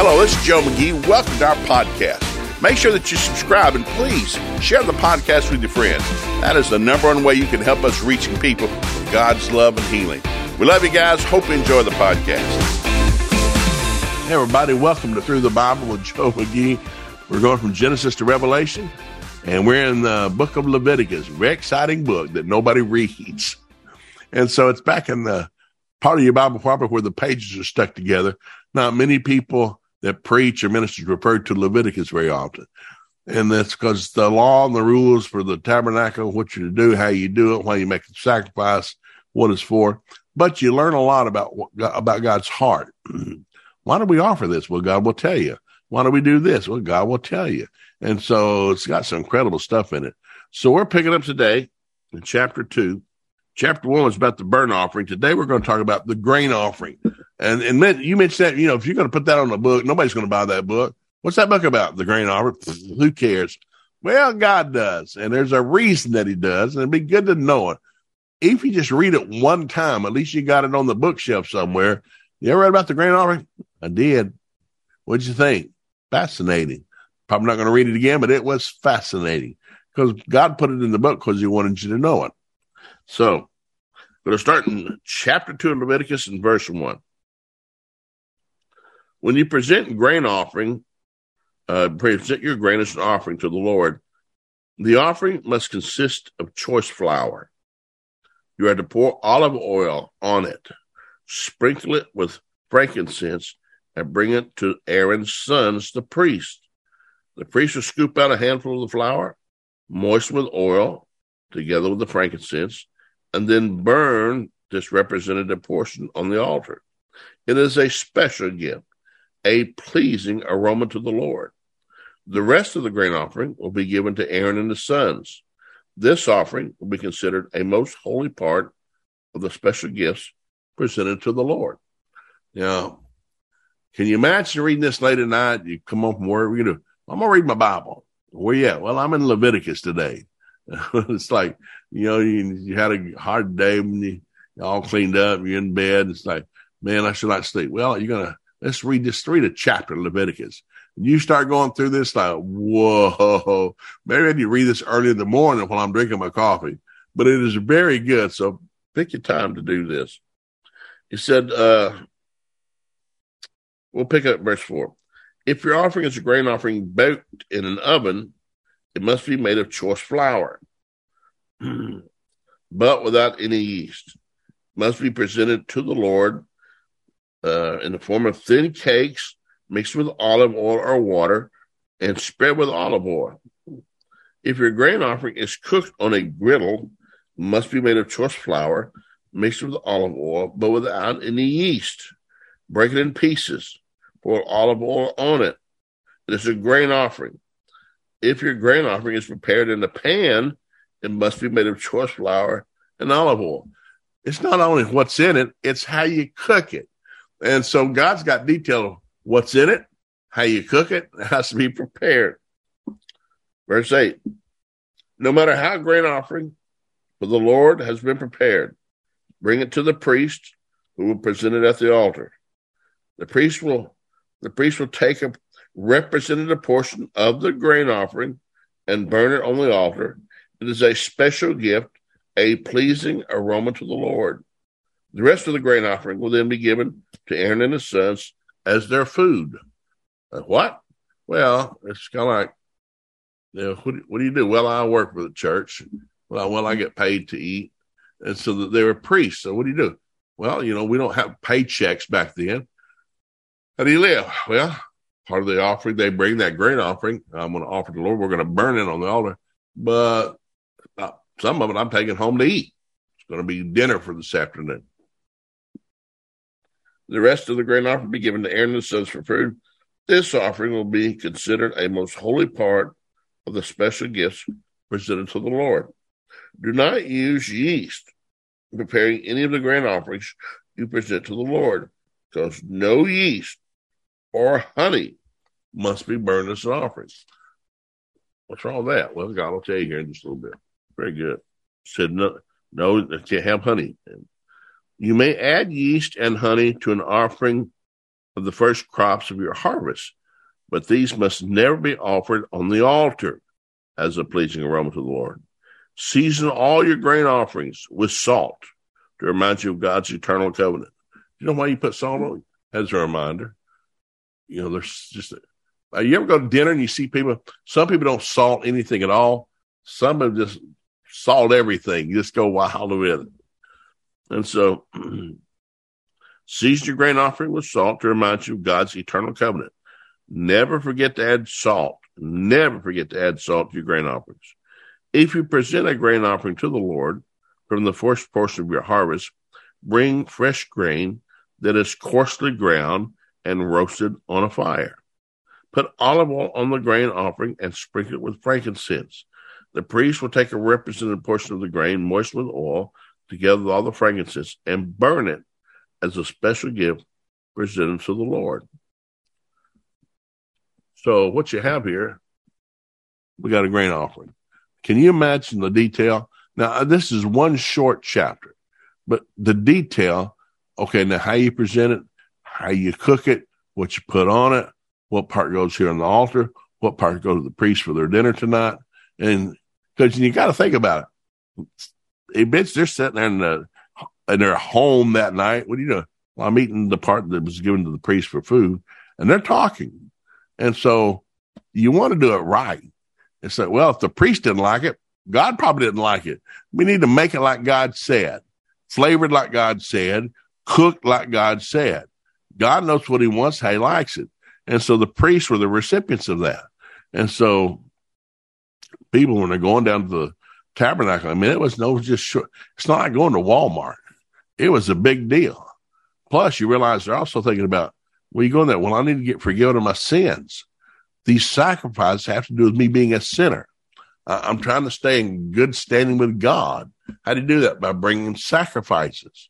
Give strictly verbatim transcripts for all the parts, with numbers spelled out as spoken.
Hello, this is Joe McGee. Welcome to our podcast. Make sure that you subscribe and please share the podcast with your friends. That is the number one way you can help us reaching people with God's love and healing. We love you guys. Hope you enjoy the podcast. Hey, everybody. Welcome to Through the Bible with Joe McGee. We're going from Genesis to Revelation, and we're in the book of Leviticus, a very exciting book that nobody reads. And so it's back in the part of your Bible proper where the pages are stuck together. Not many people that preach or ministers refer to Leviticus very often. And that's because the law and the rules for the tabernacle, what you're to do, how you do it, why you make the sacrifice, what it's for. But you learn a lot about about God's heart. Why do we offer this? Well, God will tell you. Why do we do this? Well, God will tell you. And so it's got some incredible stuff in it. So we're picking up today in chapter two. Chapter one was about the burnt offering. Today we're going to talk about the grain offering. And and you mentioned that, you know, if you're going to put that on the book, nobody's going to buy that book. What's that book about? The grain offering? Who cares? Well, God does. And there's a reason that he does. And it'd be good to know it. If you just read it one time, at least you got it on the bookshelf somewhere. You ever read about the grain offering? I did. What'd you think? Fascinating. Probably not going to read it again, but it was fascinating because God put it in the book because he wanted you to know it. So I'm going to start in chapter two of Leviticus in verse one. When you present grain offering, uh, present your grain as an offering to the Lord, the offering must consist of choice flour. You are to pour olive oil on it, sprinkle it with frankincense, and bring it to Aaron's sons, the priest. The priest will scoop out a handful of the flour, moisten with oil, together with the frankincense, and then burn this representative portion on the altar. It is a special gift, a pleasing aroma to the Lord. The rest of the grain offering will be given to Aaron and his sons. This offering will be considered a most holy part of the special gifts presented to the Lord. Now, can you imagine reading this late at night? You come home from work, you know, I'm going to read my Bible. Where you at? Well, I'm in Leviticus today. It's like, you know, you, you had a hard day when you you're all cleaned up, you're in bed. It's like, man, I should not sleep. Well, you're going to, let's read this, read a chapter of Leviticus. You start going through this like, whoa, maybe I need to read this early in the morning while I'm drinking my coffee, but it is very good. So pick your time to do this. He said, uh, we'll pick up verse four. If your offering is a grain offering baked in an oven, it must be made of choice flour, but without any yeast. It must be presented to the Lord uh, in the form of thin cakes mixed with olive oil or water and spread with olive oil. If your grain offering is cooked on a griddle, it must be made of choice flour mixed with olive oil, but without any yeast. Break it in pieces. Pour olive oil on it. It is a grain offering. If your grain offering is prepared in a pan, it must be made of choice flour and olive oil. It's not only what's in it, it's how you cook it. And so God's got detail of what's in it, how you cook it. It has to be prepared. Verse eight. No matter how grain offering for the Lord has been prepared, bring it to the priest who will present it at the altar. The priest will The priest will take a representative portion of the grain offering and burn it on the altar. It is a special gift, a pleasing aroma to the Lord. The rest of the grain offering will then be given to Aaron and his sons as their food. Uh, what? Well, it's kind of like, you know, what, what do you do? Well, I work for the church. Well, well, I get paid to eat. And so that they were priests. So what do you do? Well, you know, we don't have paychecks back then. How do you live? Well, part of the offering, they bring that grain offering. I'm going to offer to the Lord. We're going to burn it on the altar. But uh, some of it I'm taking home to eat. It's going to be dinner for this afternoon. The rest of the grain offering will be given to Aaron and his sons for food. This offering will be considered a most holy part of the special gifts presented to the Lord. Do not use yeast in preparing any of the grain offerings you present to the Lord, because no yeast or honey must be burned as an offering. What's wrong with that? Well, God will tell you here in just a little bit. Very good. Said no, no, it can't have honey. You may add yeast and honey to an offering of the first crops of your harvest. But these must never be offered on the altar as a pleasing aroma to the Lord. Season all your grain offerings with salt to remind you of God's eternal covenant. You know why you put salt on it? As a reminder. You know, there's just, a, you ever go to dinner and you see people, some people don't salt anything at all. Some of them just salt everything. You just go wild with it. And so, season your grain offering with salt to remind you of God's eternal covenant. Never forget to add salt. Never forget to add salt to your grain offerings. If you present a grain offering to the Lord from the first portion of your harvest, bring fresh grain that is coarsely ground and roasted on a fire. Put olive oil on the grain offering and sprinkle it with frankincense. The priest will take a representative portion of the grain, moisten with oil, together with all the frankincense, and burn it as a special gift presented to the Lord. So what you have here, we got a grain offering. Can you imagine the detail? Now, this is one short chapter, but the detail, okay, now how you present it, how you cook it, what you put on it, what part goes here on the altar, what part goes to the priest for their dinner tonight. And because you got to think about it. A bitch, they're sitting there in, the, in their home that night. What do you know? Well, I'm eating the part that was given to the priest for food, and they're talking. And so you want to do it right. It's like, well, if the priest didn't like it, God probably didn't like it. We need to make it like God said, flavored like God said, cooked like God said. God knows what he wants, how he likes it. And so the priests were the recipients of that. And so people, when they're going down to the tabernacle, I mean, it was no just short. It's not like going to Walmart. It was a big deal. Plus, you realize they're also thinking about, well, you go in there, well, I need to get forgiven of my sins. These sacrifices have to do with me being a sinner. Uh, I'm trying to stay in good standing with God. How do you do that? By bringing sacrifices.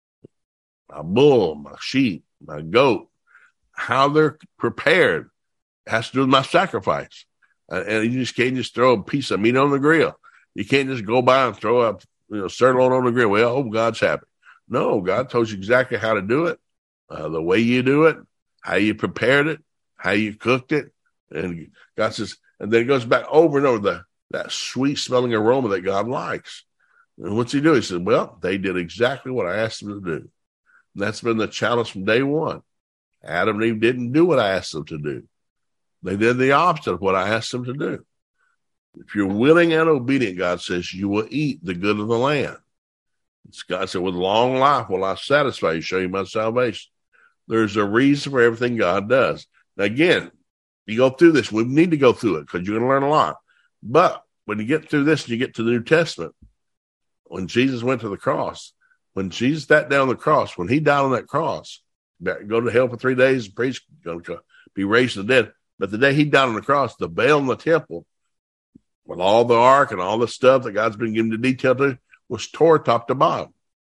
My bull, my sheep, my goat. How they're prepared has to do with my sacrifice. Uh, and you just can't just throw a piece of meat on the grill. You can't just go by and throw a you know, sirloin on the grill. Well, oh, God's happy. No, God told you exactly how to do it, uh, the way you do it, how you prepared it, how you cooked it. And God says, and then it goes back over and over the, that sweet smelling aroma that God likes. And what's he do? He said, well, they did exactly what I asked them to do. And that's been the challenge from day one. Adam and Eve didn't do what I asked them to do. They did the opposite of what I asked them to do. If you're willing and obedient, God says, you will eat the good of the land. It's God said, with long life will I satisfy you, show you my salvation. There's a reason for everything God does. Now, again, you go through this. We need to go through it because you're going to learn a lot. But when you get through this and you get to the New Testament, when Jesus went to the cross, when Jesus sat down on the cross, when he died on that cross, go to hell for three days, the priest going to be raised from the dead. But the day he died on the cross, the veil in the temple, with all the ark and all the stuff that God's been giving the detail to, was tore top to bottom.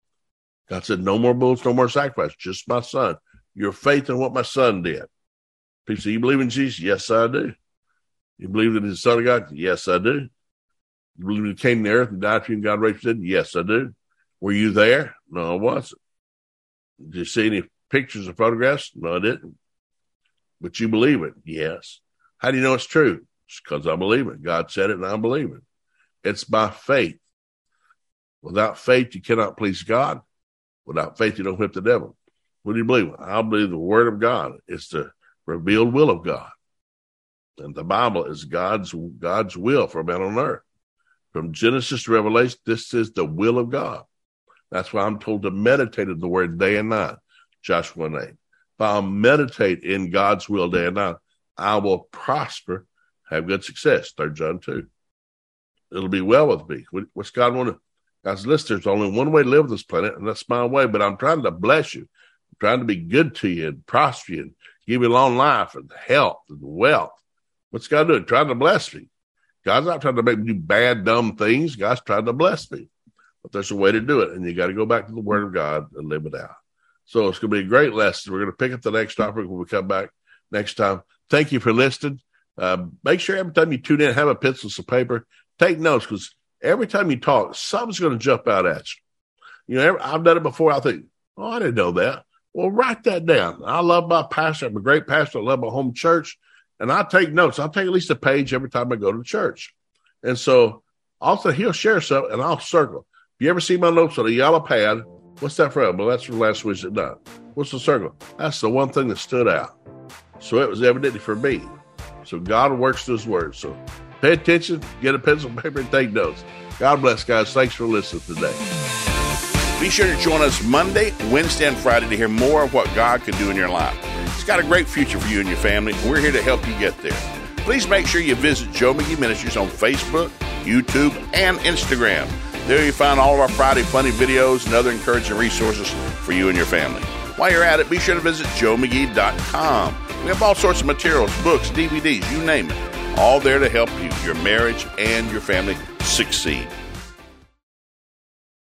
God said, no more bulls, no more sacrifice, just my son. Your faith in what my son did. People say, you believe in Jesus? Yes, I do. You believe that he's the Son of God? Yes, I do. You believe he came to the earth and died for you and God raised him? Yes, I do. Were you there? No, I wasn't. Did you see any pictures or photographs? No, I didn't. But you believe it? Yes. How do you know it's true? It's because I believe it. God said it and I believe it. It's by faith. Without faith, you cannot please God. Without faith, you don't whip the devil. What do you believe? I believe the word of God is the revealed will of God. And the Bible is God's God's will for man on earth. From Genesis to Revelation, this is the will of God. That's why I'm told to meditate on the word day and night. Joshua one eight. If I'll meditate in God's will day and night, I will prosper, have good success. Third John two. It'll be well with me. What's God want to? God's list, there's only one way to live this planet, and that's my way. But I'm trying to bless you. I'm trying to be good to you and prosper you and give you long life and health and wealth. What's God doing? Trying to bless me. God's not trying to make me do bad, dumb things. God's trying to bless me. But there's a way to do it, and you got to go back to the Word of God and live it out. So it's going to be a great lesson. We're going to pick up the next topic when we come back next time. Thank you for listening. Uh, make sure every time you tune in, have a pencil, some paper, take notes, because every time you talk, something's going to jump out at you. You know, every, I've done it before. I think, oh, I didn't know that. Well, write that down. I love my pastor. I'm a great pastor. I love my home church. And I take notes. I'll take at least a page every time I go to church. And so also he'll share something and I'll circle. If you ever see my notes on a yellow pad, what's that from? Well, that's from last week's at night. What's the circle? That's the one thing that stood out. So it was evidently for me. So God works through his words. So pay attention, get a pencil and paper, and take notes. God bless, guys. Thanks for listening today. Be sure to join us Monday, Wednesday, and Friday to hear more of what God can do in your life. It's got a great future for you and your family. We're here to help you get there. Please make sure you visit Joe McGee Ministries on Facebook, YouTube, and Instagram. There you find all of our Friday funny videos and other encouraging resources for you and your family. While you're at it, be sure to visit joe mcgee dot com. We have all sorts of materials, books, D V Ds, you name it, all there to help you, your marriage, and your family succeed.